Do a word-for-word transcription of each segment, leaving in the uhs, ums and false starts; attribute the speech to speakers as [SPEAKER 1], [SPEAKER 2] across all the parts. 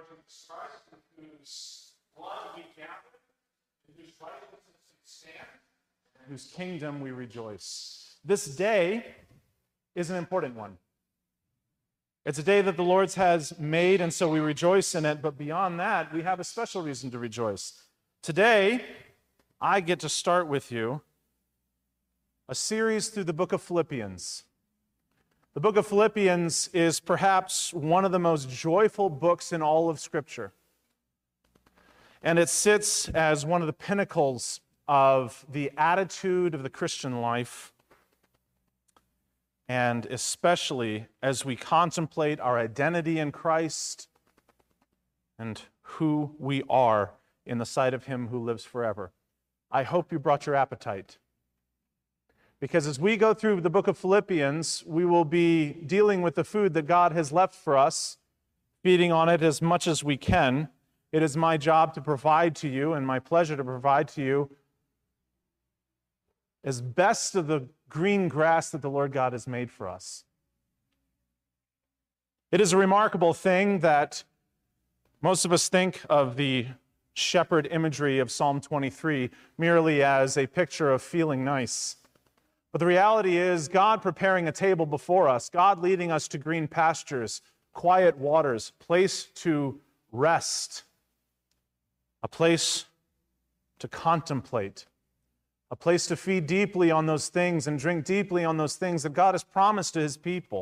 [SPEAKER 1] Jesus Christ, in whose blood we gather, in whose righteousness we stand, and in whose kingdom we rejoice. This day is an important one. It's a day that the Lord has made, and so we rejoice in it. But beyond that, we have a special reason to rejoice. Today, I get to start with you a series through the book of Philippians. The book of Philippians is perhaps one of the most joyful books in all of Scripture. And it sits as one of the pinnacles of the attitude of the Christian life, and especially as we contemplate our identity in Christ and who we are in the sight of Him who lives forever. I hope you brought your appetite. Because as we go through the book of Philippians, we will be dealing with the food that God has left for us, feeding on it as much as we can. It is my job to provide to you, and my pleasure to provide to you as best of the green grass that the Lord God has made for us. It is a remarkable thing that most of us think of the shepherd imagery of Psalm twenty-three merely as a picture of feeling nice. But the reality is God preparing a table before us, God leading us to green pastures, quiet waters, place to rest, a place to contemplate, a place to feed deeply on those things and drink deeply on those things that God has promised to His people.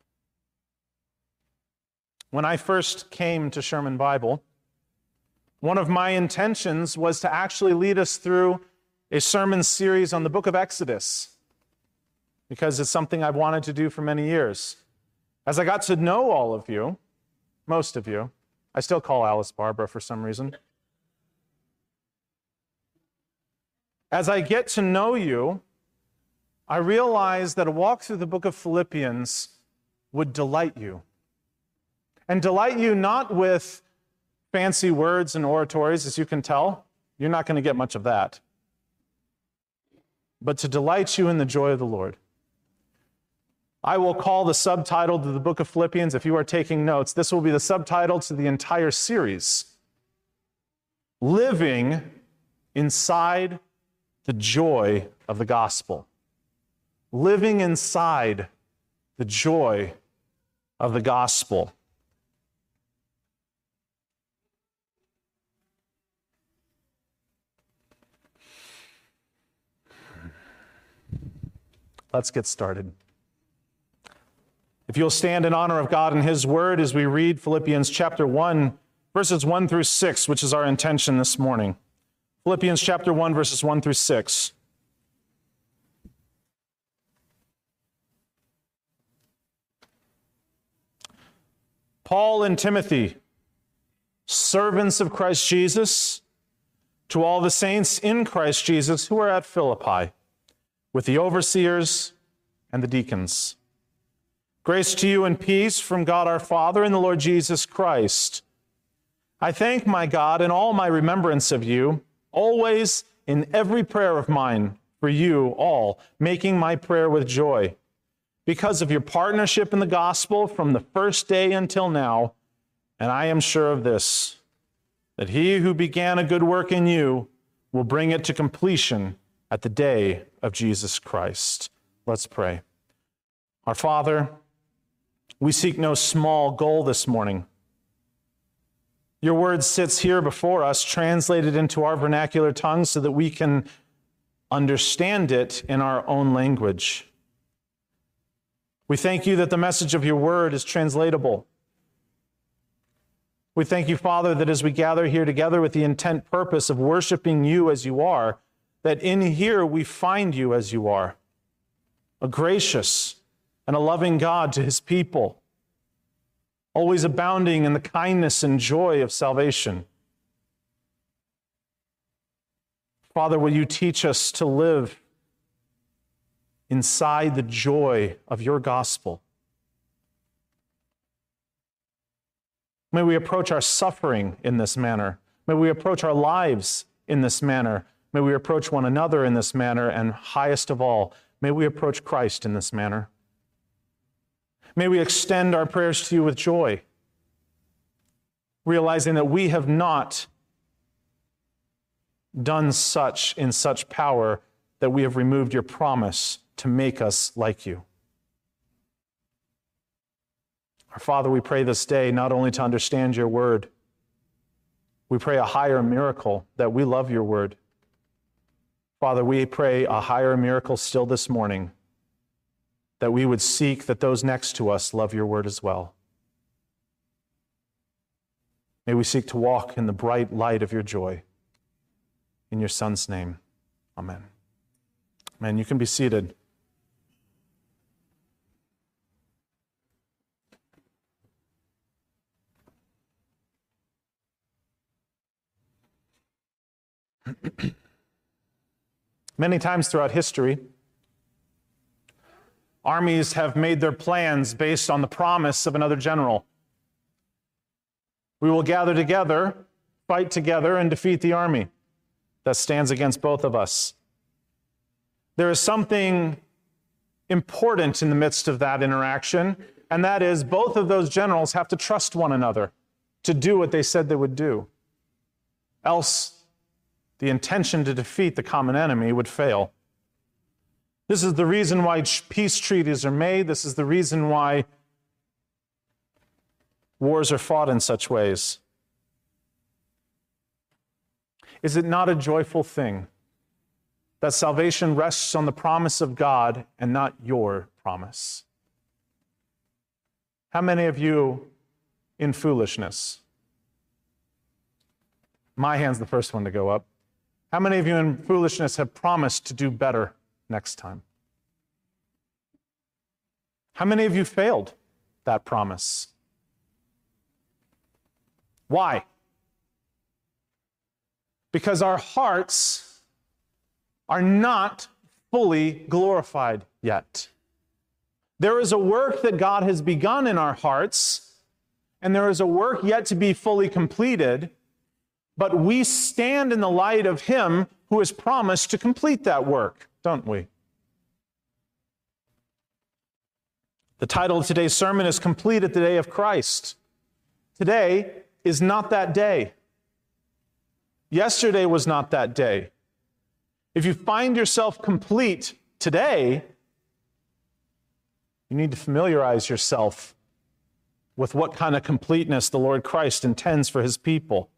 [SPEAKER 1] When I first came to Sherman Bible, one of my intentions was to actually lead us through a sermon series on the book of Exodus, because it's something I've wanted to do for many years. As I got to know all of you, most of you, I still call Alice Barbara for some reason. As I get to know you, I realize that a walk through the book of Philippians would delight you. And delight you not with fancy words and oratories, as you can tell. You're not going to get much of that. But to delight you in the joy of the Lord. I will call the subtitle to the book of Philippians, if you are taking notes, this will be the subtitle to the entire series. Living inside the joy of the gospel. Living inside the joy of the gospel. Let's get started. If you'll stand in honor of God and His Word as we read Philippians chapter one, verses one through six, which is our intention this morning. Philippians chapter one, verses one through six. Paul and Timothy, servants of Christ Jesus, to all the saints in Christ Jesus who are at Philippi, with the overseers and the deacons. Grace to you and peace from God our Father and the Lord Jesus Christ. I thank my God in all my remembrance of you, always in every prayer of mine for you all, making my prayer with joy, because of your partnership in the gospel from the first day until now. And I am sure of this, that He who began a good work in you will bring it to completion at the day of Jesus Christ. Let's pray. Our Father, we seek no small goal this morning. Your word sits here before us, translated into our vernacular tongue so that we can understand it in our own language. We thank you that the message of your word is translatable. We thank you, Father, that as we gather here together with the intent purpose of worshiping you as you are, that in here we find you as you are, a gracious and a loving God to His people, always abounding in the kindness and joy of salvation. Father, will you teach us to live inside the joy of your gospel? May we approach our suffering in this manner. May we approach our lives in this manner. May we approach one another in this manner, and highest of all, may we approach Christ in this manner. May we extend our prayers to you with joy. realizing that we have not done such in such power that we have removed your promise to make us like you. Our Father, we pray this day not only to understand your word, we pray a higher miracle that we love your word. Father, we pray a higher miracle still this morning, that we would seek that those next to us love your word as well. May we seek to walk in the bright light of your joy. In your Son's name, amen. Amen. You can be seated. Many times throughout history, armies have made their plans based on the promise of another general. We will gather together, fight together, and defeat the army that stands against both of us. There is something important in the midst of that interaction, and that is both of those generals have to trust one another to do what they said they would do. Else, the intention to defeat the common enemy would fail. This is the reason why peace treaties are made. This is the reason why wars are fought in such ways. Is it not a joyful thing that salvation rests on the promise of God and not your promise? How many of you in foolishness? My hand's the first one to go up. How many of you in foolishness have promised to do better next time? How many of you failed that promise? Why? Because our hearts are not fully glorified yet. There is a work that God has begun in our hearts, and there is a work yet to be fully completed, but we stand in the light of Him who has promised to complete that work, don't we? The title of today's sermon is Complete at the Day of Christ. Today is not that day. Yesterday was not that day. If you find yourself complete today, you need to familiarize yourself with what kind of completeness the Lord Christ intends for His people.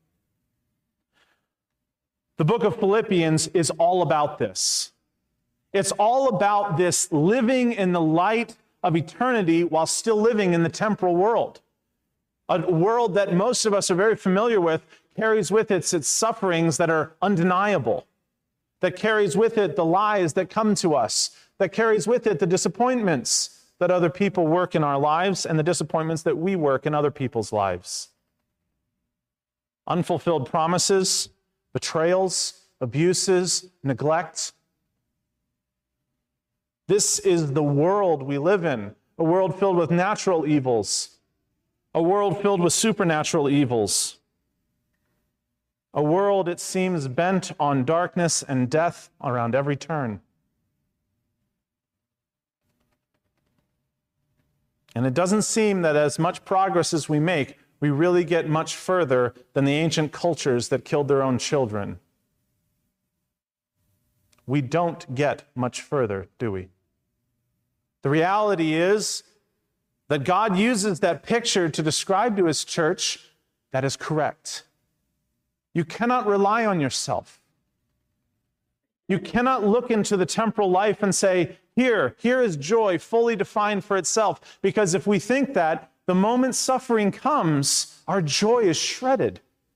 [SPEAKER 1] The book of Philippians is all about this. It's all about this living in the light of eternity while still living in the temporal world. A world that most of us are very familiar with carries with it its sufferings that are undeniable, that carries with it the lies that come to us, that carries with it the disappointments that other people work in our lives and the disappointments that we work in other people's lives. Unfulfilled promises, betrayals, abuses, neglect. This is the world we live in, a world filled with natural evils, a world filled with supernatural evils, a world, it seems, bent on darkness and death around every turn. And it doesn't seem that as much progress as we make, we really get much further than the ancient cultures that killed their own children. We don't get much further, do we? The reality is that God uses that picture to describe to His church that is correct. You cannot rely on yourself. You cannot look into the temporal life and say, here, here is joy fully defined for itself. Because if we think that, the moment suffering comes, our joy is shredded.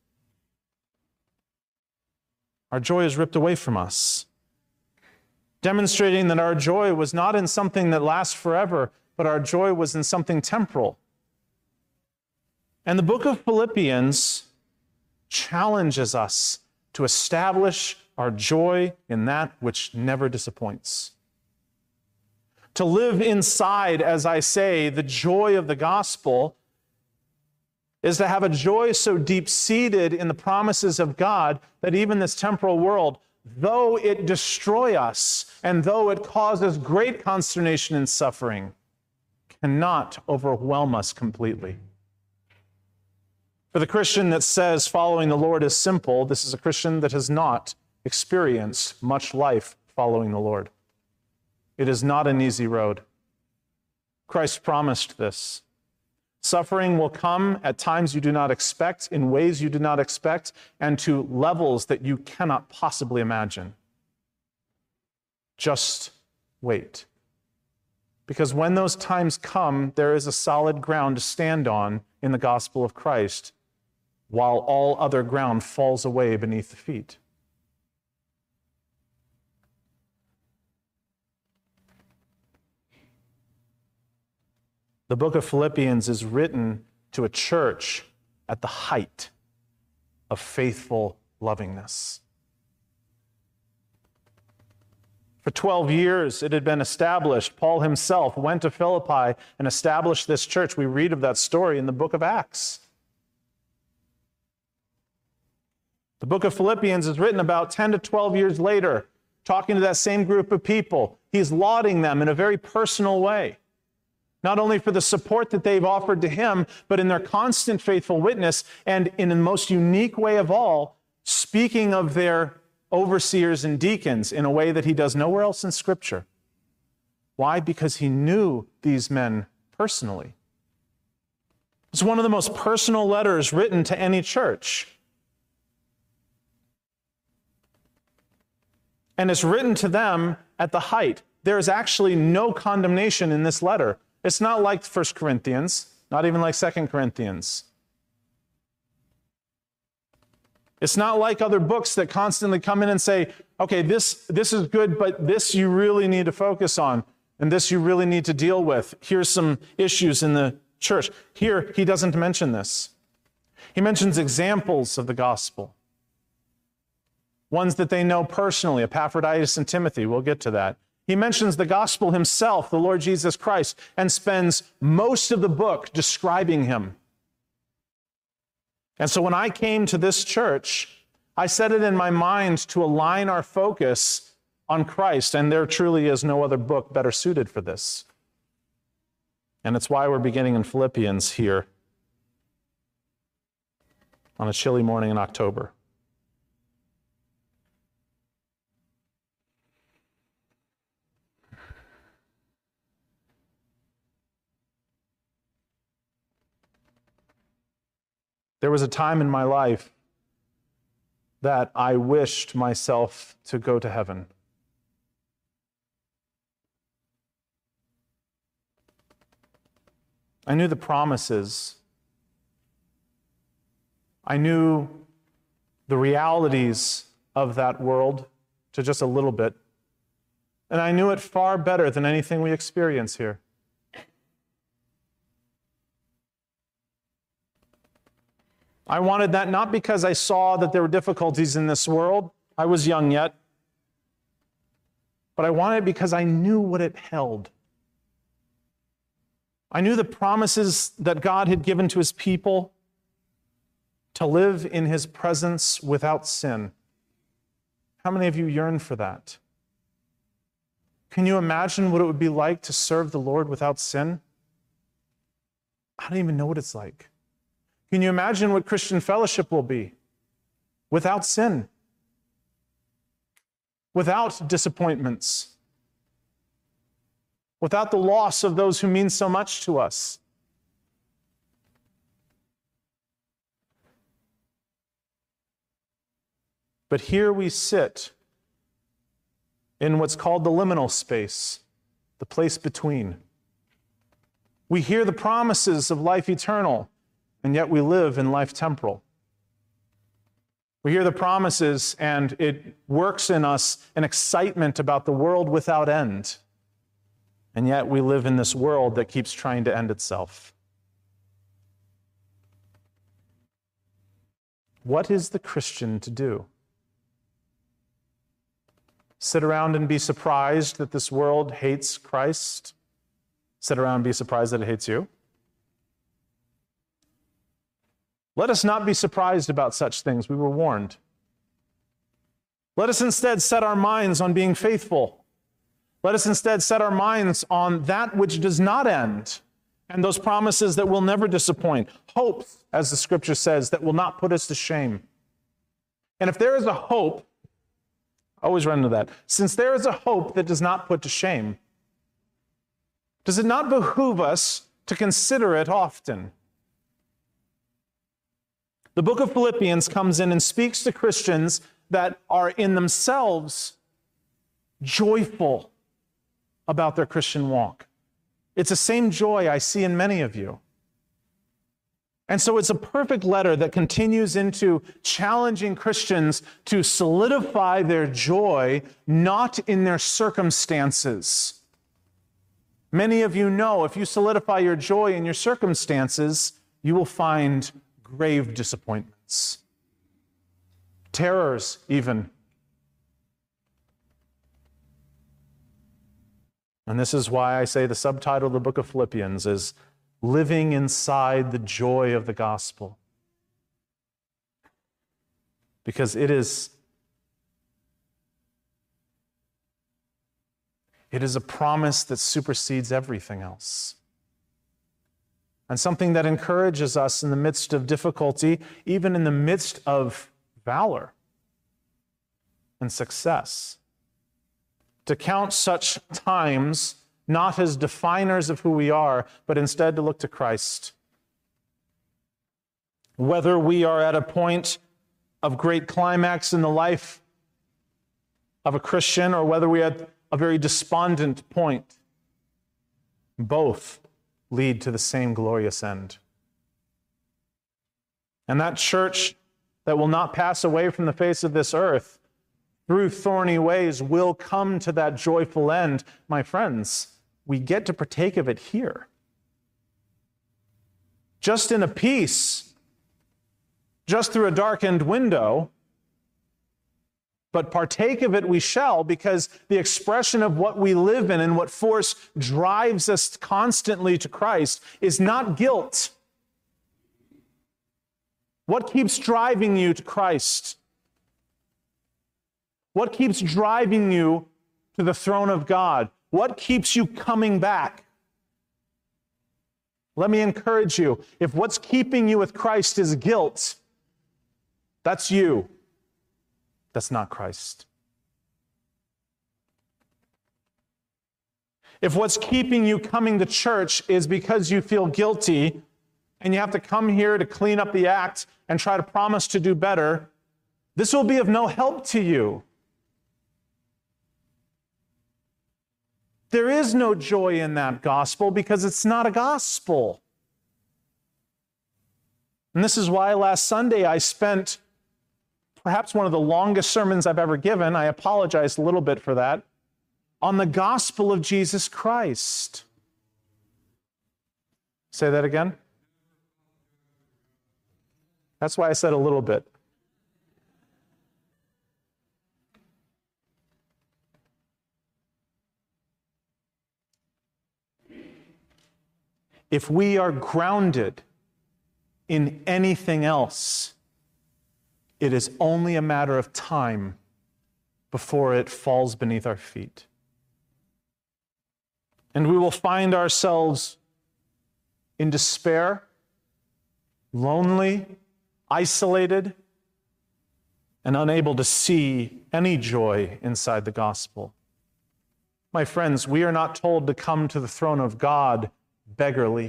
[SPEAKER 1] Our joy is ripped away from us, demonstrating that our joy was not in something that lasts forever, but our joy was in something temporal. And the book of Philippians challenges us to establish our joy in that which never disappoints. To live inside, as I say, the joy of the gospel is to have a joy so deep-seated in the promises of God that even this temporal world, though it destroy us and though it causes great consternation and suffering, cannot overwhelm us completely. For the Christian that says following the Lord is simple, this is a Christian that has not experienced much life following the Lord. It is not an easy road. Christ promised this. Suffering will come at times you do not expect, in ways you do not expect, and to levels that you cannot possibly imagine. Just wait. Because when those times come, there is a solid ground to stand on in the gospel of Christ, while all other ground falls away beneath the feet. The book of Philippians is written to a church at the height of faithful lovingness. For twelve years it had been established. Paul himself went to Philippi and established this church. We read of that story in the book of Acts. The book of Philippians is written about ten to twelve years later, talking to that same group of people. He's lauding them in a very personal way, not only for the support that they've offered to him, but in their constant faithful witness, and in the most unique way of all, speaking of their overseers and deacons in a way that he does nowhere else in Scripture. Why? Because he knew these men personally. It's one of the most personal letters written to any church. And it's written to them at the height. There is actually no condemnation in this letter. It's not like First Corinthians, not even like Second Corinthians. It's not like other books that constantly come in and say, okay, this, this is good, but this you really need to focus on, and this you really need to deal with. Here's some issues in the church. Here, he doesn't mention this. He mentions examples of the gospel, ones that they know personally, Epaphroditus and Timothy. We'll get to that. He mentions the gospel himself, the Lord Jesus Christ, and spends most of the book describing him. And so when I came to this church, I set it in my mind to align our focus on Christ, and there truly is no other book better suited for this. And it's why we're beginning in Philippians here on a chilly morning in October. There was a time in my life that I wished myself to go to heaven. I knew the promises. I knew the realities of that world to just a little bit. And I knew it far better than anything we experience here. I wanted that not because I saw that there were difficulties in this world. I was young yet. But I wanted it because I knew what it held. I knew the promises that God had given to his people to live in his presence without sin. How many of you yearn for that? Can you imagine what it would be like to serve the Lord without sin? I don't even know what it's like. Can you imagine what Christian fellowship will be without sin, without disappointments, without the loss of those who mean so much to us? But here we sit in what's called the liminal space, the place between. We hear the promises of life eternal, and yet we live in life temporal. We hear the promises, and it works in us an excitement about the world without end. And yet we live in this world that keeps trying to end itself. What is the Christian to do? Sit around and be surprised that this world hates Christ? Sit around and be surprised that it hates you? Let us not be surprised about such things. We were warned. Let us instead set our minds on being faithful. Let us instead set our minds on that which does not end, And those promises that will never disappoint. Hopes, as the scripture says, that will not put us to shame. And if there is a hope, I always run into that. Since there is a hope that does not put to shame, does it not behoove us to consider it often? The book of Philippians comes in and speaks to Christians that are in themselves joyful about their Christian walk. It's the same joy I see in many of you. And so it's a perfect letter that continues into challenging Christians to solidify their joy, not in their circumstances. Many of you know if you solidify your joy in your circumstances, you will find grave disappointments, terrors even. And this is why I say the subtitle of the book of Philippians is Living Inside the Joy of the Gospel. Because it is, it is a promise that supersedes everything else. And something that encourages us in the midst of difficulty, even in the midst of valor and success. To count such times not as definers of who we are, but instead to look to Christ. Whether we are at a point of great climax in the life of a Christian, or whether we are at a very despondent point, both lead to the same glorious end. And that church that will not pass away from the face of this earth through thorny ways will come to that joyful end. My friends, we get to partake of it here. Just in a peace, just through a darkened window, but partake of it we shall, because the expression of what we live in and what force drives us constantly to Christ is not guilt. What keeps driving you to Christ? What keeps driving you to the throne of God? What keeps you coming back? Let me encourage you, if what's keeping you with Christ is guilt, that's you. That's not Christ. If what's keeping you coming to church is because you feel guilty and you have to come here to clean up the act and try to promise to do better, this will be of no help to you. There is no joy in that gospel because it's not a gospel. And this is why last Sunday I spent perhaps one of the longest sermons I've ever given, I apologize a little bit for that, on the gospel of Jesus Christ. Say that again. That's why I said a little bit. If we are grounded in anything else, it is only a matter of time before it falls beneath our feet. And we will find ourselves in despair, lonely, isolated, and unable to see any joy inside the gospel. My friends, we are not told to come to the throne of God beggarly.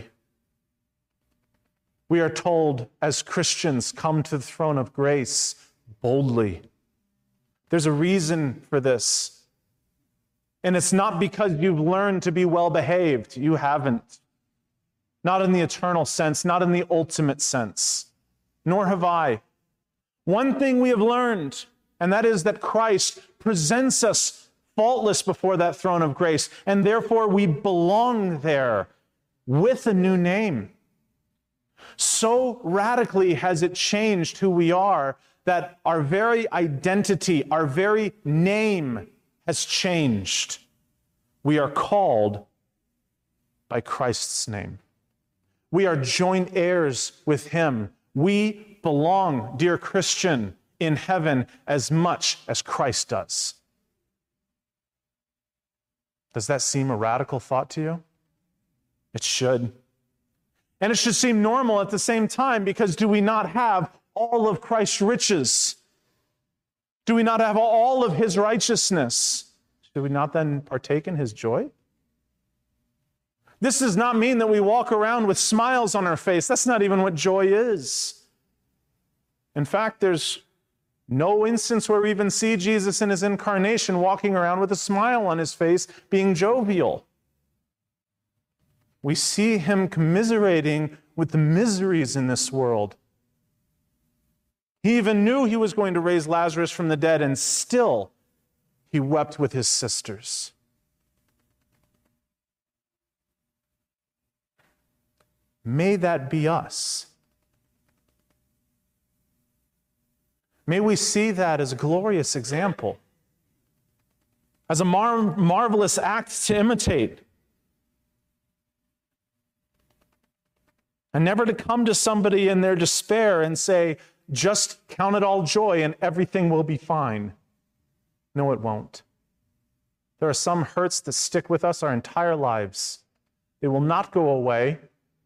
[SPEAKER 1] We are told as Christians, come to the throne of grace boldly. There's a reason for this. And it's not because you've learned to be well behaved. You haven't. Not in the eternal sense, not in the ultimate sense. Nor have I. One thing we have learned, and that is that Christ presents us faultless before that throne of grace, and therefore we belong there with a new name. So radically has it changed who we are that our very identity, our very name has changed. We are called by Christ's name. We are joint heirs with him. We belong, dear Christian, in heaven as much as Christ does. Does that seem a radical thought to you? It should. And it should seem normal at the same time, because do we not have all of Christ's riches? Do we not have all of his righteousness? Should we not then partake in his joy? This does not mean that we walk around with smiles on our face. That's not even what joy is. In fact, there's no instance where we even see Jesus in his incarnation walking around with a smile on his face, being jovial. We see him commiserating with the miseries in this world. He even knew he was going to raise Lazarus from the dead, and still he wept with his sisters. May that be us. May we see that as a glorious example, as a mar- marvelous act to imitate. And never to come to somebody in their despair and say, just count it all joy and everything will be fine. No, it won't. There are some hurts that stick with us our entire lives. They will not go away.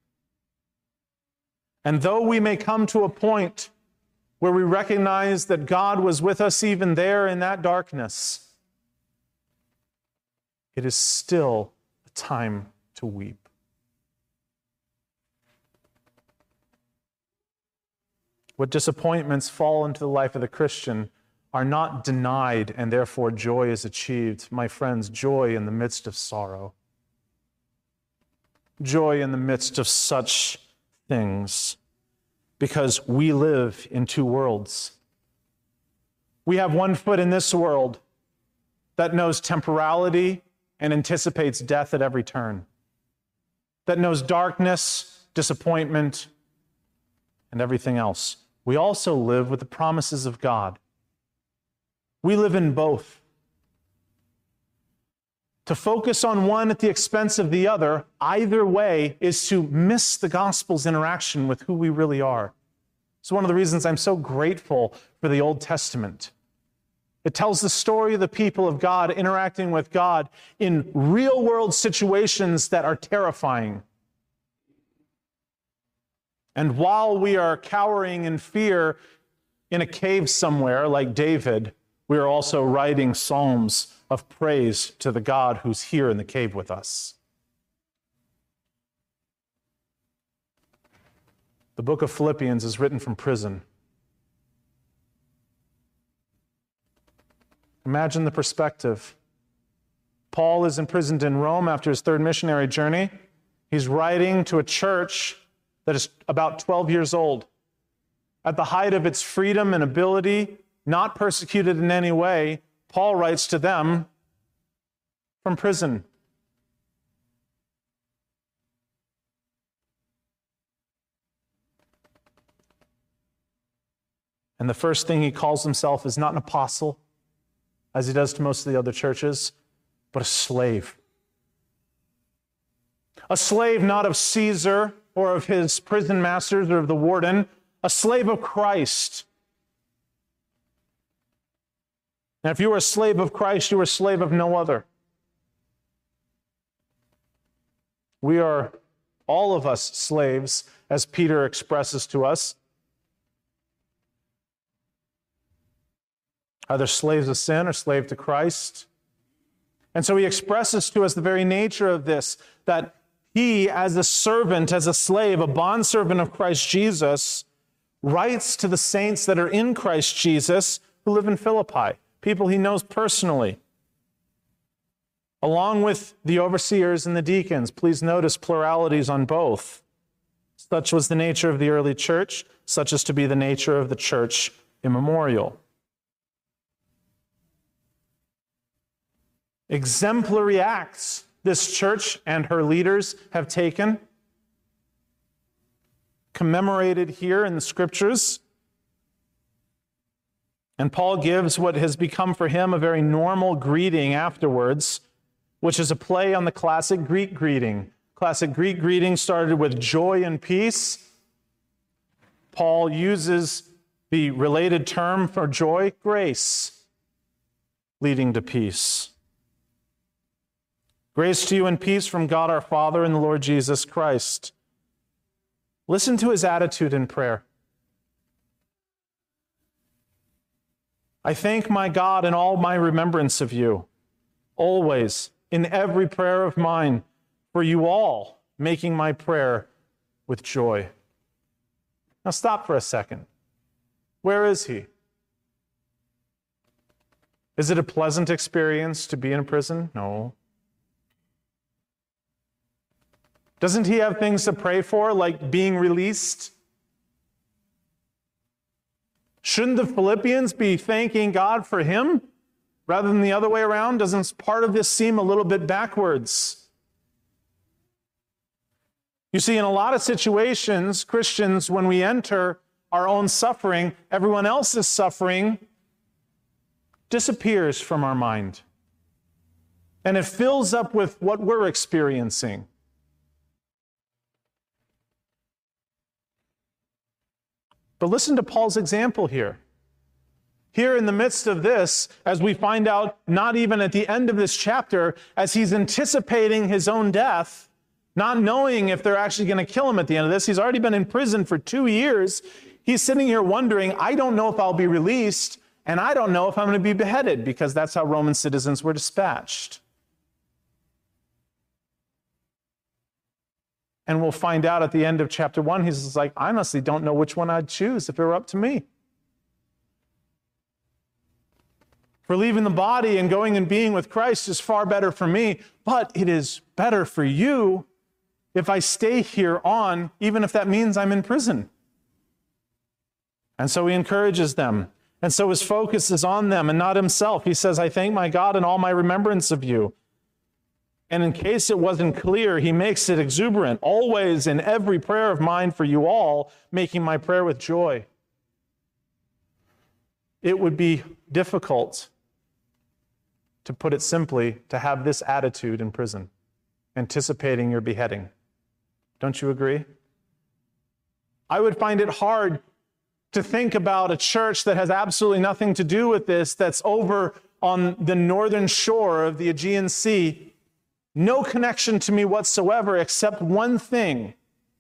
[SPEAKER 1] And though we may come to a point where we recognize that God was with us even there in that darkness, it is still a time to weep. What disappointments fall into the life of the Christian are not denied, and therefore joy is achieved. My friends, joy in the midst of sorrow. Joy in the midst of such things. Because we live in two worlds. We have one foot in this world that knows temporality and anticipates death at every turn, that knows darkness, disappointment, and everything else. We also live with the promises of God. We live in both. To focus on one at the expense of the other, either way, is to miss the gospel's interaction with who we really are. It's one of the reasons I'm so grateful for the Old Testament. It tells the story of the people of God interacting with God in real-world situations that are terrifying. And while we are cowering in fear in a cave somewhere, like David, we are also writing psalms of praise to the God who's here in the cave with us. The book of Philippians is written from prison. Imagine the perspective. Paul is imprisoned in Rome after his third missionary journey. He's writing to a church that is about twelve years old. At the height of its freedom and ability, not persecuted in any way, Paul writes to them from prison. And the first thing he calls himself is not an apostle, as he does to most of the other churches, but a slave. A slave not of Caesar or of his prison masters or of the warden, a slave of Christ. And if you are a slave of Christ, you are a slave of no other. We are, all of us, slaves, as Peter expresses to us. Either slaves of sin or slave to Christ. And so he expresses to us the very nature of this, that he, as a servant, as a slave, a bondservant of Christ Jesus, writes to the saints that are in Christ Jesus who live in Philippi, people he knows personally, along with the overseers and the deacons. Please notice pluralities on both. Such was the nature of the early church, such as to be the nature of the church immemorial. Exemplary acts this church and her leaders have taken, commemorated here in the Scriptures. And Paul gives what has become for him a very normal greeting afterwards, which is a play on the classic Greek greeting. Classic Greek greeting started with joy and peace. Paul uses the related term for joy, grace, leading to peace. Grace to you and peace from God our Father and the Lord Jesus Christ. Listen to his attitude in prayer. I thank my God in all my remembrance of you, always, in every prayer of mine, for you all, making my prayer with joy. Now stop for a second. Where is he? Is it a pleasant experience to be in prison? No. Doesn't he have things to pray for, like being released? Shouldn't the Philippians be thanking God for him rather than the other way around? Doesn't part of this seem a little bit backwards? You see, in a lot of situations, Christians, when we enter our own suffering, everyone else's suffering disappears from our mind. And it fills up with what we're experiencing. But listen to Paul's example here. Here in the midst of this, as we find out, not even at the end of this chapter, as he's anticipating his own death, not knowing if they're actually going to kill him at the end of this, he's already been in prison for two years. He's sitting here wondering, I don't know if I'll be released, and I don't know if I'm going to be beheaded, because that's how Roman citizens were dispatched. And we'll find out at the end of chapter one, he's like, I honestly don't know which one I'd choose if it were up to me. For leaving the body and going and being with Christ is far better for me, but it is better for you if I stay here on, even if that means I'm in prison. And so he encourages them. And so his focus is on them and not himself. He says, I thank my God in all my remembrance of you. And in case it wasn't clear, he makes it exuberant, always in every prayer of mine for you all, making my prayer with joy. It would be difficult, to put it simply, to have this attitude in prison, anticipating your beheading. Don't you agree? I would find it hard to think about a church that has absolutely nothing to do with this, that's over on the northern shore of the Aegean Sea, no connection to me whatsoever, except one thing.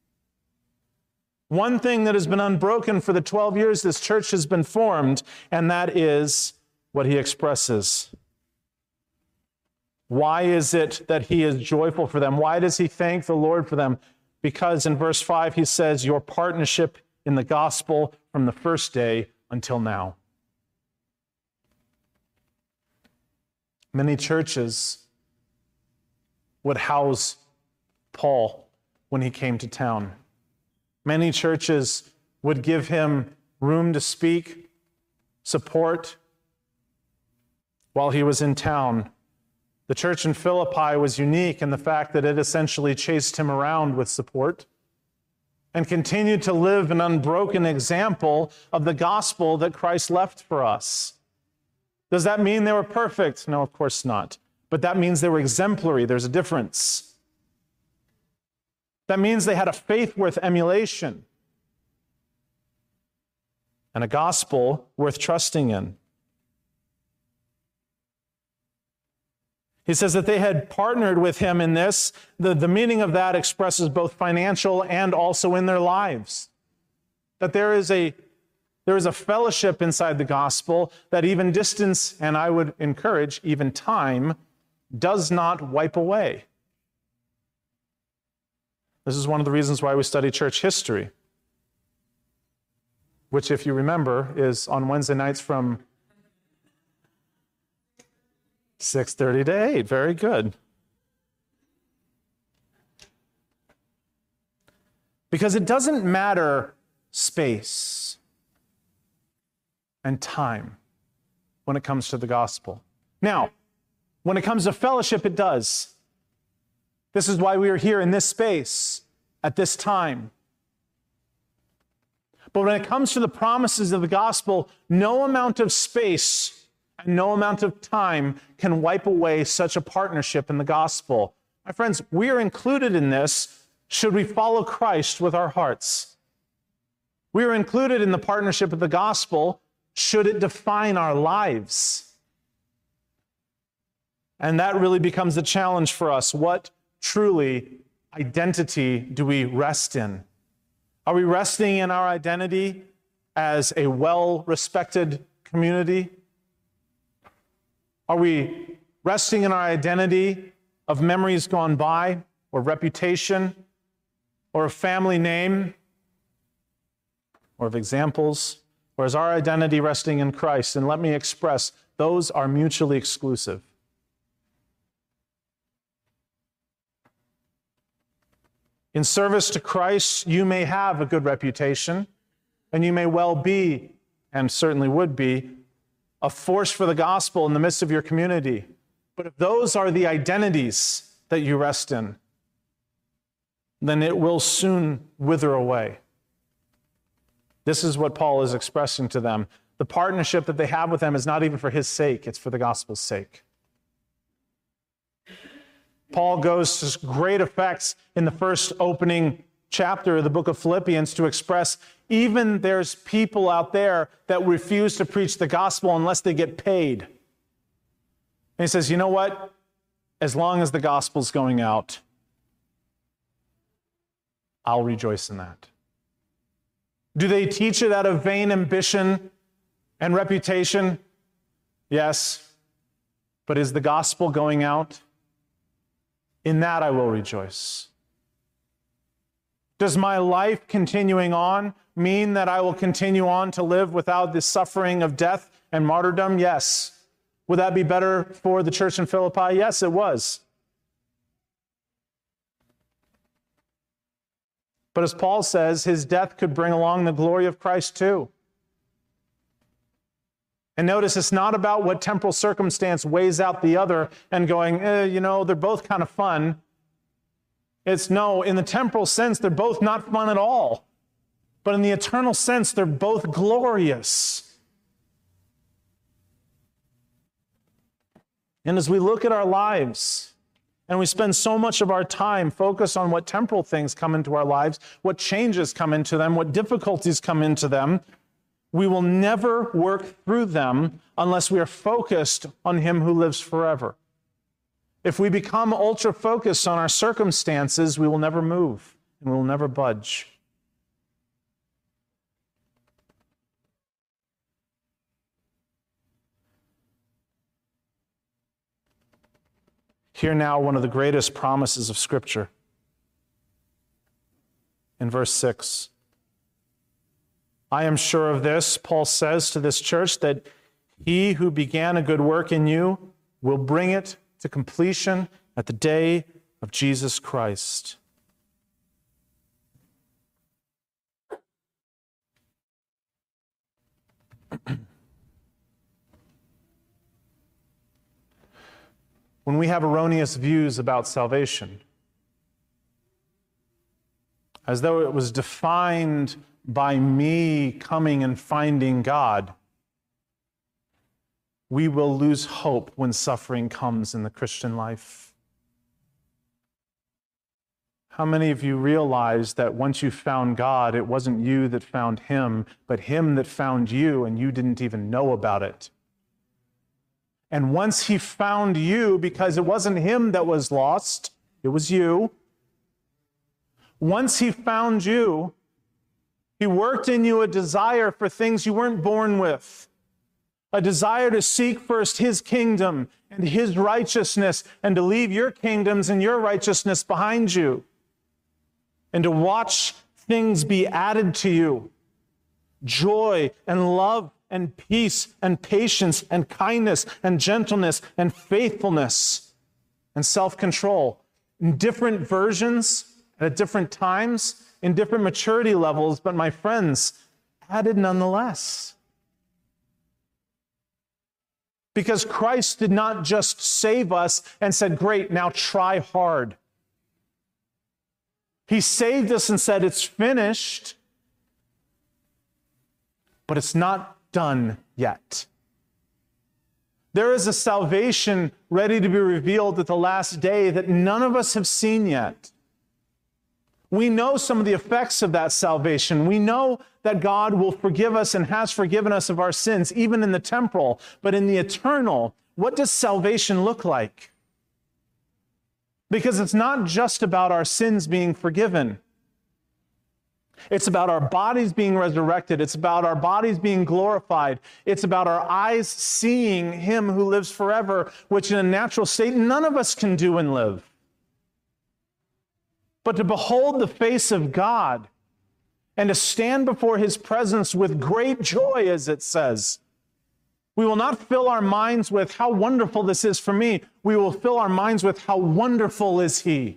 [SPEAKER 1] One thing that has been unbroken for the twelve years this church has been formed, and that is what he expresses. Why is it that he is joyful for them? Why does he thank the Lord for them? Because in verse five, he says, your partnership in the gospel from the first day until now. Many churches would house Paul when he came to town. Many churches would give him room to speak, support, while he was in town. The church in Philippi was unique in the fact that it essentially chased him around with support and continued to live an unbroken example of the gospel that Christ left for us. Does that mean they were perfect? No, of course not. But that means they were exemplary. There's a difference. That means they had a faith worth emulation and a gospel worth trusting in. He says that they had partnered with him in this. The, the meaning of that expresses both financial and also in their lives. That there is a There is a fellowship inside the gospel that even distance, and I would encourage even time, does not wipe away. This is one of the reasons why we study church history, which, if you remember, is on Wednesday nights from six thirty to eight. Very good. Because it doesn't matter space and time when it comes to the gospel. Now, when it comes to fellowship, it does. This is why we are here in this space at this time. But when it comes to the promises of the gospel, no amount of space and no amount of time can wipe away such a partnership in the gospel. My friends, we are included in this should we follow Christ with our hearts. We are included in the partnership of the gospel should it define our lives. And that really becomes the challenge for us. What truly identity do we rest in? Are we resting in our identity as a well-respected community? Are we resting in our identity of memories gone by, or reputation, or a family name, or of examples? Or is our identity resting in Christ? And let me express, those are mutually exclusive. In service to Christ, you may have a good reputation, and you may well be, and certainly would be, a force for the gospel in the midst of your community. But if those are the identities that you rest in, then it will soon wither away. This is what Paul is expressing to them. The partnership that they have with them is not even for his sake, it's for the gospel's sake. Paul goes to great effects in the first opening chapter of the book of Philippians to express even there's people out there that refuse to preach the gospel unless they get paid. And he says, you know what? As long as the gospel's going out, I'll rejoice in that. Do they teach it out of vain ambition and reputation? Yes. But is the gospel going out? In that I will rejoice. Does my life continuing on mean that I will continue on to live without the suffering of death and martyrdom? Yes. Would that be better for the church in Philippi? Yes, it was. But as Paul says, his death could bring along the glory of Christ too. And notice, it's not about what temporal circumstance weighs out the other and going, eh, you know, they're both kind of fun. It's no, in the temporal sense, they're both not fun at all. But in the eternal sense, they're both glorious. And as we look at our lives, and we spend so much of our time focused on what temporal things come into our lives, what changes come into them, what difficulties come into them, we will never work through them unless we are focused on him who lives forever. If we become ultra-focused on our circumstances, we will never move and we will never budge. Hear now one of the greatest promises of Scripture. In verse six, I am sure of this, Paul says to this church, that he who began a good work in you will bring it to completion at the day of Jesus Christ. When we have erroneous views about salvation, as though it was defined by me coming and finding God, we will lose hope when suffering comes in the Christian life. How many of you realize that once you found God, it wasn't you that found him, but him that found you, and you didn't even know about it? And once he found you, because it wasn't him that was lost, it was you. Once he found you, he worked in you a desire for things you weren't born with. A desire to seek first his kingdom and his righteousness, and to leave your kingdoms and your righteousness behind you. And to watch things be added to you. Joy and love and peace and patience and kindness and gentleness and faithfulness and self-control. In different versions, at different times, in different maturity levels, but my friends, added nonetheless. Because Christ did not just save us and said, great, now try hard. He saved us and said, it's finished, but it's not done yet. There is a salvation ready to be revealed at the last day that none of us have seen yet. We know some of the effects of that salvation. We know that God will forgive us and has forgiven us of our sins, even in the temporal. But in the eternal, what does salvation look like? Because it's not just about our sins being forgiven. It's about our bodies being resurrected. It's about our bodies being glorified. It's about our eyes seeing him who lives forever, which in a natural state none of us can do and live. But to behold the face of God and to stand before his presence with great joy, as it says. We will not fill our minds with how wonderful this is for me. We will fill our minds with how wonderful is he.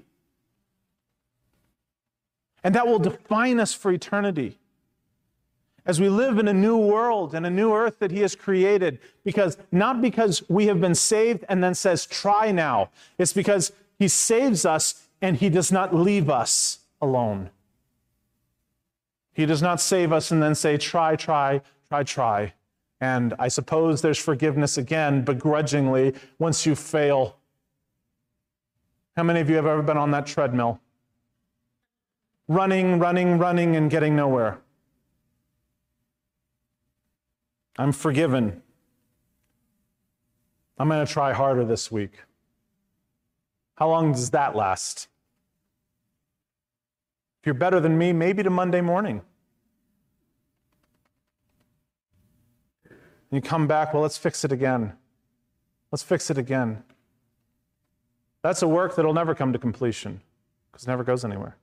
[SPEAKER 1] And that will define us for eternity as we live in a new world and a new earth that he has created. Because not because we have been saved and then says, try now. It's because he saves us and he does not leave us alone. He does not save us and then say, try, try, try, try. And I suppose there's forgiveness again, begrudgingly, once you fail. How many of you have ever been on that treadmill? Running, running, running, and getting nowhere. I'm forgiven. I'm going to try harder this week. How long does that last? If you're better than me, maybe to Monday morning. You come back, well, let's fix it again. Let's fix it again. That's a work that'll never come to completion because it never goes anywhere.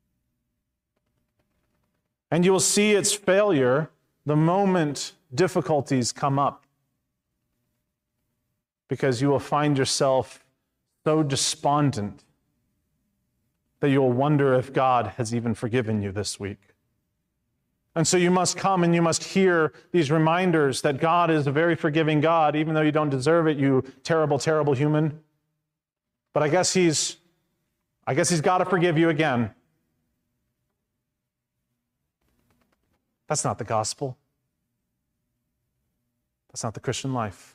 [SPEAKER 1] And you will see its failure the moment difficulties come up, because you will find yourself so despondent that you'll wonder if God has even forgiven you this week. And so you must come and you must hear these reminders that God is a very forgiving God, even though you don't deserve it, you terrible, terrible human. But I guess he's, I guess he's got to forgive you again. That's not the gospel. That's not the Christian life.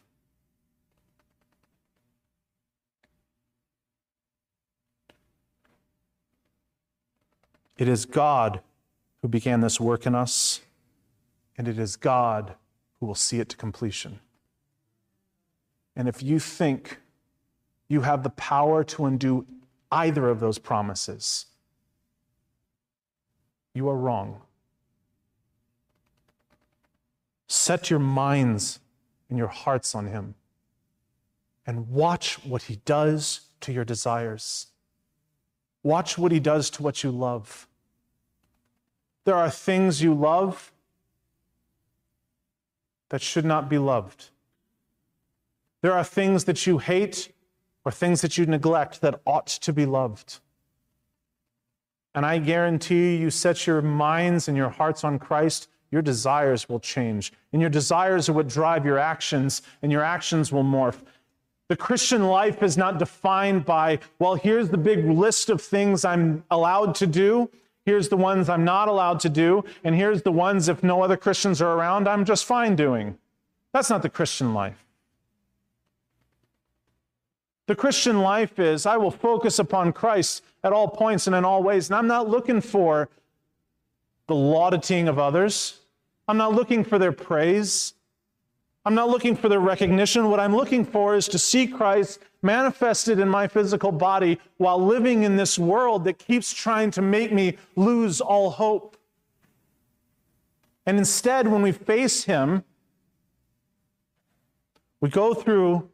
[SPEAKER 1] It is God who began this work in us, and it is God who will see it to completion. And if you think you have the power to undo either of those promises, you are wrong. Set your minds and your hearts on him and watch what he does to your desires. Watch what he does to what you love. There are things you love that should not be loved. There are things that you hate or things that you neglect that ought to be loved. And I guarantee you set your minds and your hearts on Christ, your desires will change. And your desires are what drive your actions, and your actions will morph. The Christian life is not defined by, well, here's the big list of things I'm allowed to do. Here's the ones I'm not allowed to do. And here's the ones, if no other Christians are around, I'm just fine doing. That's not the Christian life. The Christian life is, I will focus upon Christ at all points and in all ways. And I'm not looking for the laudating of others. I'm not looking for their praise. I'm not looking for their recognition. What I'm looking for is to see Christ manifested in my physical body while living in this world that keeps trying to make me lose all hope. And instead, when we face him, we go through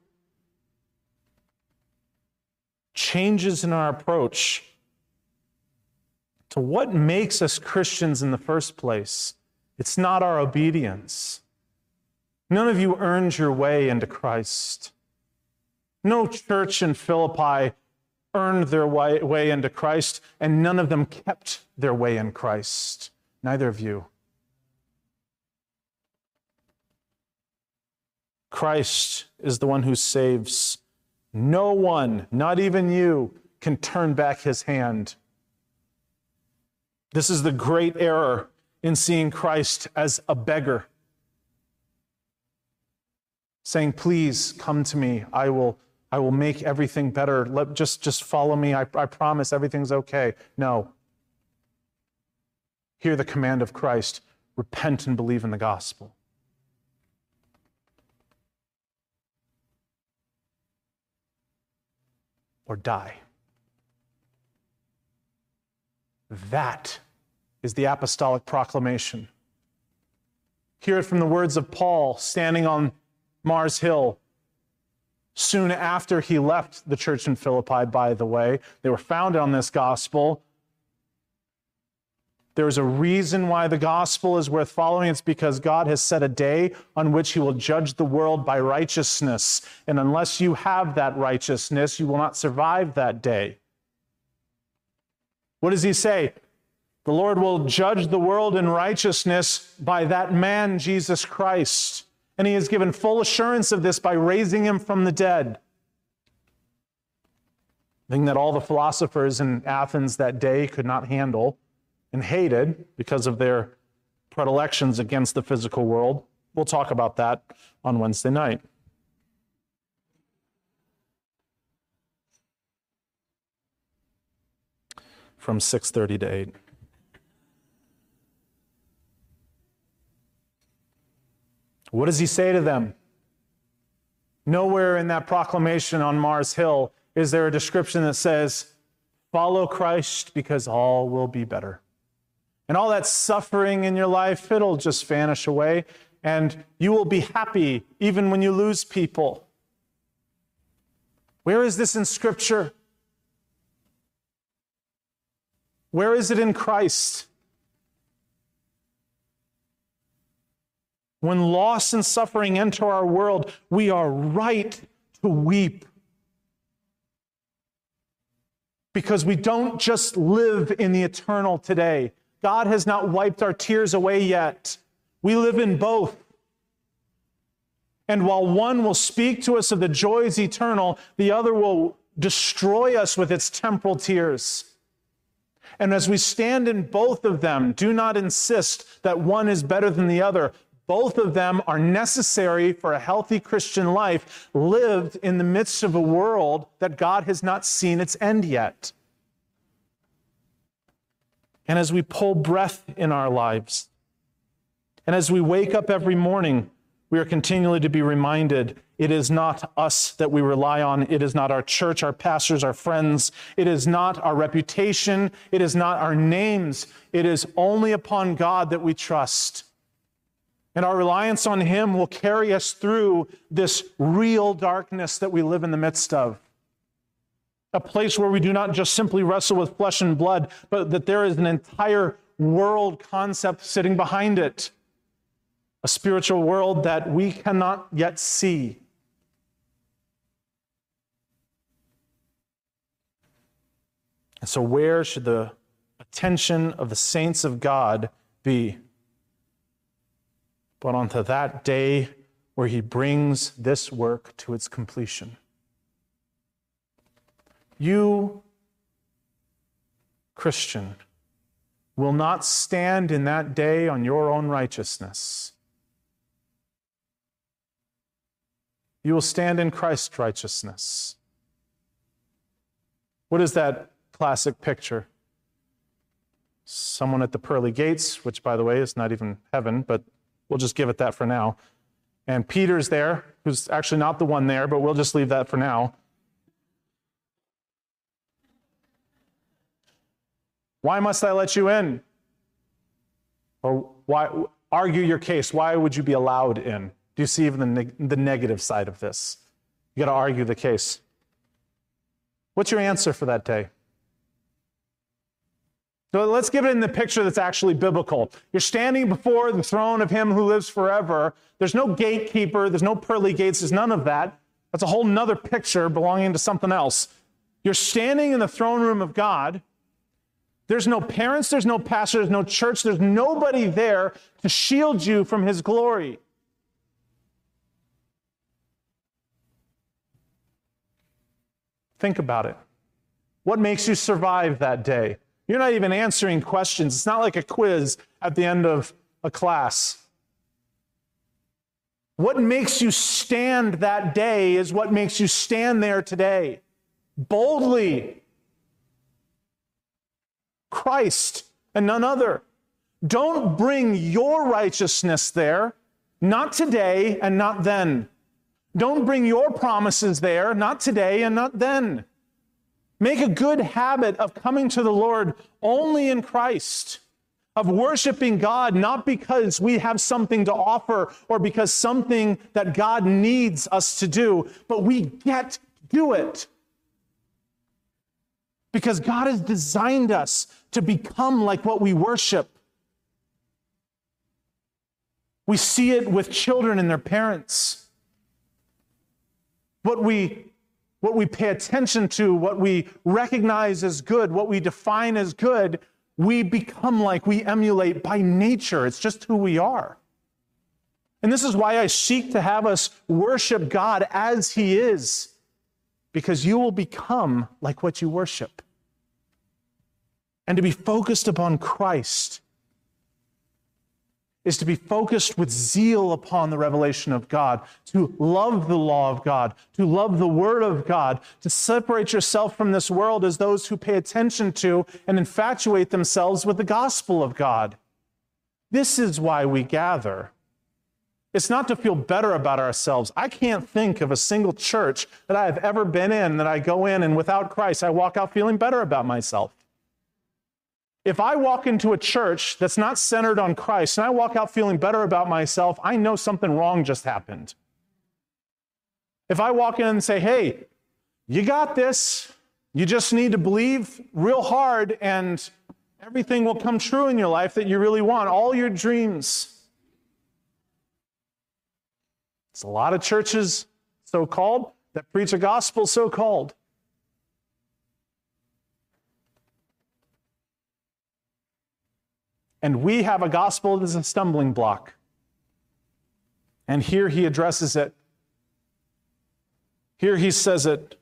[SPEAKER 1] changes in our approach to what makes us Christians in the first place. It's not our obedience. None of you earned your way into Christ. No church in Philippi earned their way, way into Christ, and none of them kept their way in Christ. Neither of you. Christ is the one who saves. No one, not even you, can turn back his hand. This is the great error in seeing Christ as a beggar, saying, please come to me. I will, I will make everything better. Let, just, just follow me. I, I promise everything's okay. No. Hear the command of Christ. Repent and believe in the gospel. Or die. That is the apostolic proclamation. Hear it from the words of Paul standing on Mars Hill soon after he left the church in Philippi, by the way. They were founded on this gospel. There's a reason why the gospel is worth following. It's because God has set a day on which he will judge the world by righteousness. And unless you have that righteousness, you will not survive that day. What does he say? The Lord will judge the world in righteousness by that man, Jesus Christ. And he has given full assurance of this by raising him from the dead. The thing that all the philosophers in Athens that day could not handle and hated because of their predilections against the physical world. We'll talk about that on Wednesday night. From six thirty to eight. What does he say to them? Nowhere in that proclamation on Mars Hill is there a description that says, follow Christ because all will be better. And all that suffering in your life, it'll just vanish away, and you will be happy even when you lose people. Where is this in Scripture? Where is it in Christ? When loss and suffering enter our world, we are right to weep. Because we don't just live in the eternal today. God has not wiped our tears away yet. We live in both. And while one will speak to us of the joys eternal, the other will destroy us with its temporal tears. And as we stand in both of them, do not insist that one is better than the other. Both of them are necessary for a healthy Christian life lived in the midst of a world that God has not seen its end yet. And as we pull breath in our lives, and as we wake up every morning, we are continually to be reminded it is not us that we rely on. It is not our church, our pastors, our friends. It is not our reputation. It is not our names. It is only upon God that we trust. And our reliance on him will carry us through this real darkness that we live in the midst of. A place where we do not just simply wrestle with flesh and blood, but that there is an entire world concept sitting behind it. A spiritual world that we cannot yet see. And so where should the attention of the saints of God be? But onto that day where he brings this work to its completion. You, Christian, will not stand in that day on your own righteousness. You will stand in Christ's righteousness. What is that classic picture? Someone at the pearly gates, which, by the way, is not even heaven, but we'll just give it that for now. And Peter's there, who's actually not the one there, but we'll just leave that for now. Why must I let you in? Or why argue your case? Why would you be allowed in? Do you see even the, neg- the negative side of this? You got to argue the case. What's your answer for that day? So let's give it in the picture that's actually biblical. You're standing before the throne of him who lives forever. There's no gatekeeper. There's no pearly gates. There's none of that. That's a whole nother picture belonging to something else. You're standing in the throne room of God. There's no parents. There's no pastor. There's no church. There's nobody there to shield you from his glory. Think about it. What makes you survive that day? You're not even answering questions. It's not like a quiz at the end of a class. What makes you stand that day is what makes you stand there today. Boldly. Christ and none other. Don't bring your righteousness there, not today and not then. Don't bring your promises there, not today and not then. Make a good habit of coming to the Lord only in Christ. of worshiping God, not because we have something to offer or because something that God needs us to do, but we get to do it. Because God has designed us to become like what we worship. We see it with children and their parents. What we, what we pay attention to, what we recognize as good, what we define as good, we become like, we emulate by nature. It's just who we are. And this is why I seek to have us worship God as He is, because you will become like what you worship. And to be focused upon Christ is to be focused with zeal upon the revelation of God, to love the law of God, to love the Word of God, to separate yourself from this world as those who pay attention to and infatuate themselves with the gospel of God. This is why we gather. It's not to feel better about ourselves. I can't think of a single church that I have ever been in that I go in and without Christ, I walk out feeling better about myself. If I walk into a church that's not centered on Christ and I walk out feeling better about myself, I know something wrong just happened. If I walk in and say, hey, you got this, you just need to believe real hard and everything will come true in your life that you really want, all your dreams. It's a lot of churches, so-called, that preach a gospel so-called. And we have a gospel that is a stumbling block. And here he addresses it. Here he says it.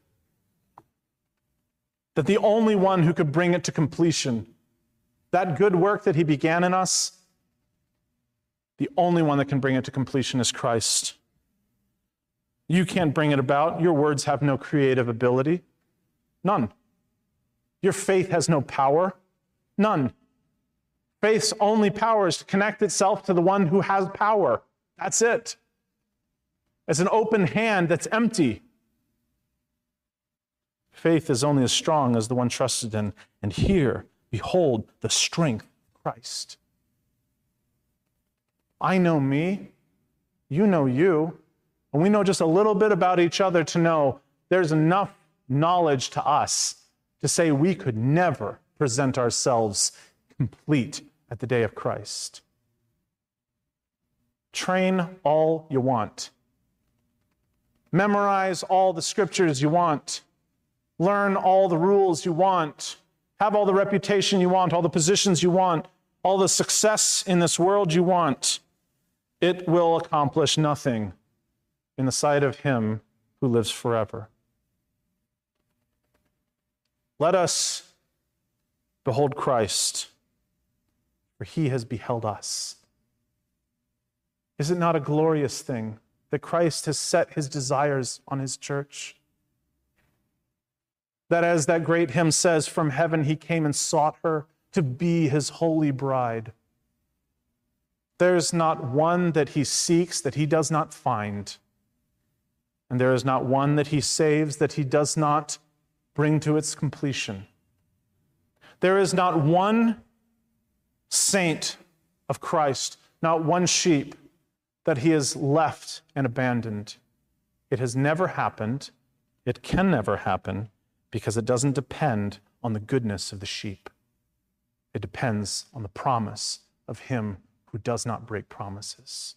[SPEAKER 1] That the only one who could bring it to completion, that good work that he began in us, the only one that can bring it to completion is Christ. You can't bring it about. Your words have no creative ability. None. Your faith has no power. None. Faith's only power is to connect itself to the one who has power. That's it. It's an open hand that's empty. Faith is only as strong as the one trusted in. And here, behold the strength of Christ. I know me, you know you, and we know just a little bit about each other to know there's enough knowledge to us to say we could never present ourselves complete at the day of Christ. Train all you want. Memorize all the scriptures you want. Learn all the rules you want. Have all the reputation you want, all the positions you want, all the success in this world you want. It will accomplish nothing in the sight of Him who lives forever. Let us behold Christ, for He has beheld us. Is it not a glorious thing that Christ has set His desires on His church? That as that great hymn says, from heaven He came and sought her to be His holy bride. There's not one that He seeks that He does not find. And there is not one that He saves that He does not bring to its completion. There is not one saint of Christ, not one sheep that He has left and abandoned. It has never happened. It can never happen because it doesn't depend on the goodness of the sheep. It depends on the promise of Him who does not break promises.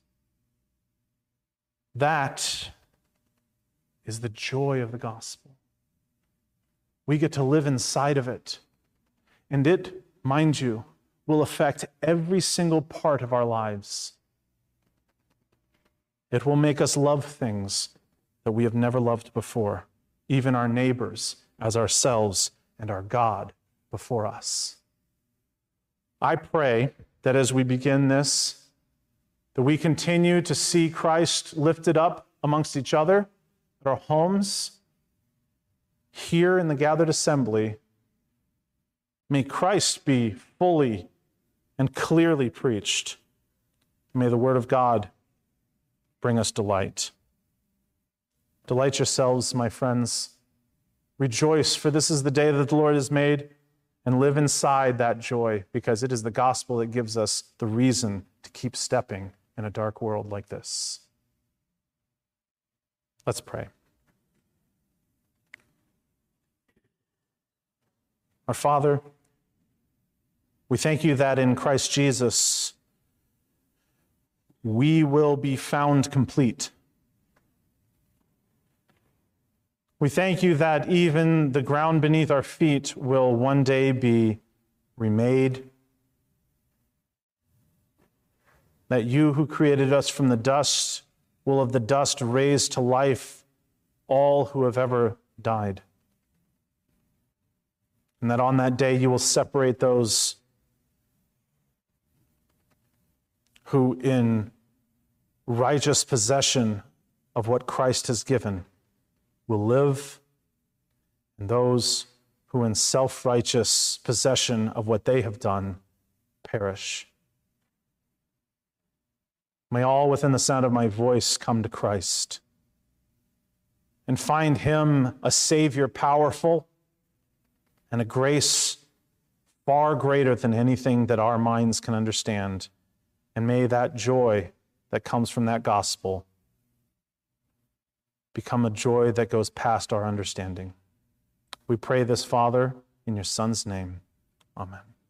[SPEAKER 1] That is the joy of the gospel. We get to live inside of it. And it, mind you, will affect every single part of our lives. It will make us love things that we have never loved before, even our neighbors as ourselves and our God before us. I pray that as we begin this, that we continue to see Christ lifted up amongst each other, at our homes, here in the gathered assembly. May Christ be fully and clearly preached. May the word of God bring us delight. Delight yourselves, my friends. Rejoice, for this is the day that the Lord has made. and live inside that joy, because it is the gospel that gives us the reason to keep stepping in a dark world like this. Let's pray. Our Father, we thank you that in Christ Jesus we will be found complete. We thank you that even the ground beneath our feet will one day be remade. That you who created us from the dust will of the dust raise to life all who have ever died. And that on that day you will separate those who in righteous possession of what Christ has given will live, and those who in self-righteous possession of what they have done perish. May all within the sound of my voice come to Christ and find him a Savior powerful and a grace far greater than anything that our minds can understand. And may that joy that comes from that gospel become a joy that goes past our understanding. We pray this, Father, in your Son's name. Amen.